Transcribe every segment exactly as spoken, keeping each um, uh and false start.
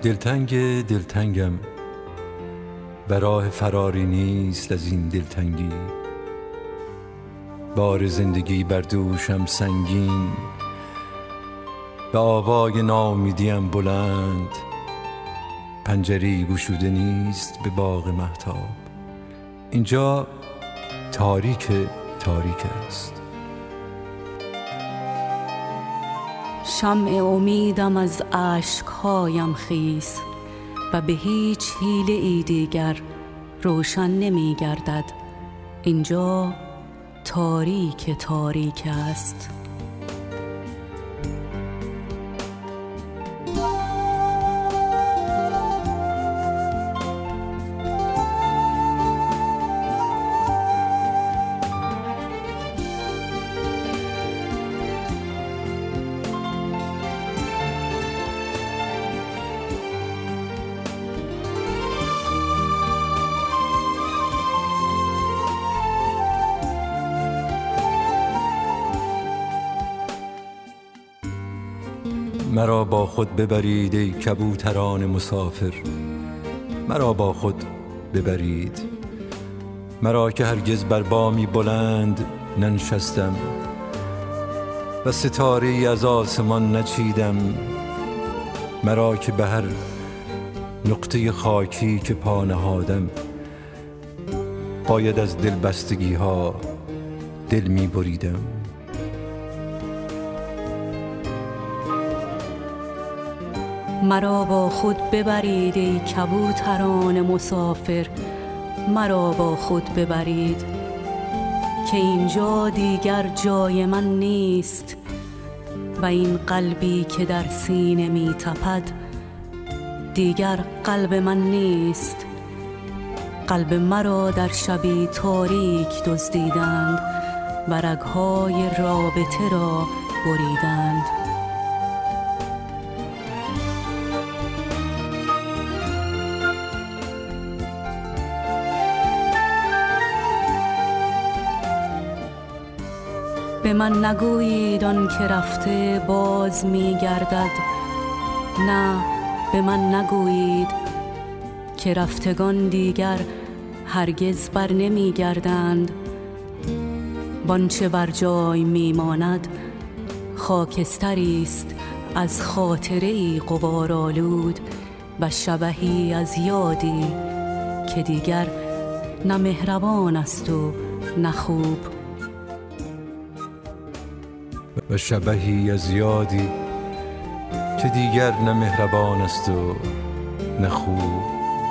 دلتنگ دلتنگم و راه فراری نیست از این دلتنگی. بار زندگی بر دوشم سنگین، به آوای ناامیدیم بلند. پنجره‌ای گشوده نیست به باغ مهتاب، اینجا تاریک تاریک است. شمع امیدم از اشکهایم خیز و به هیچ حیله ای دیگر روشن نمی گردد. اینجا تاریک تاریک است. مرا با خود ببرید ای کبوتران مسافر، مرا با خود ببرید، مرا که هرگز بر بامی بلند ننشستم و ستاره ای از آسمان نچیدم، مرا که به هر نقطه خاکی که پا نهادم باید از دلبستگی ها دل می بریدم. مرا با خود ببرید ای کبوتران مسافر، مرا با خود ببرید که اینجا دیگر جای من نیست و این قلبی که در سینه می تپد دیگر قلب من نیست. قلب مرا در شبی تاریک دزدیدند و رگهای رابطه را بریدند. به من نگویید آن که رفته باز می گردد، نه به من نگویید که رفتگان دیگر هرگز بر نمی گردند. وانچه بر جای می ماند خاکستری است از خاطره‌ای غبارآلود و شبحی از یادی که دیگر نه مهربان است و نه خوب. و شبحی از یادی که دیگر نه مهربان است و نه خوب.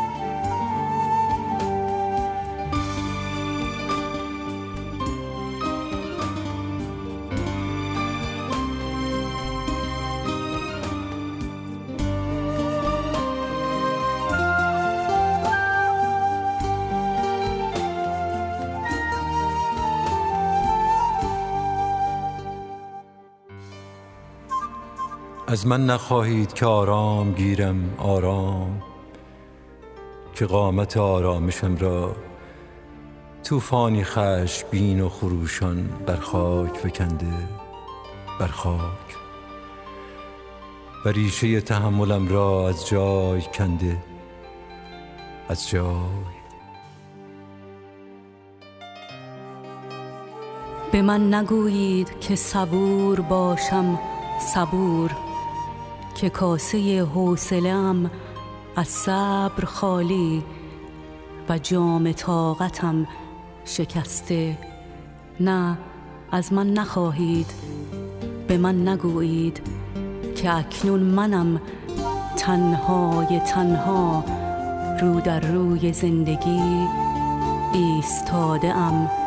از من نخواهید که آرام گیرم آرام، که قامت آرامشم را طوفانی خشمگین و خروشان بر خاک فکنده، بر خاک، و ریشه تحملم را از جای کنده، از جای. به من نگویید که صبور باشم صبور، که کاسه حوصله‌ام از صبر خالی و جام طاقتم شکسته. نه، از من نخواهید، به من نگویید که اکنون منم تنهای تنها رو در روی زندگی ایستاده ام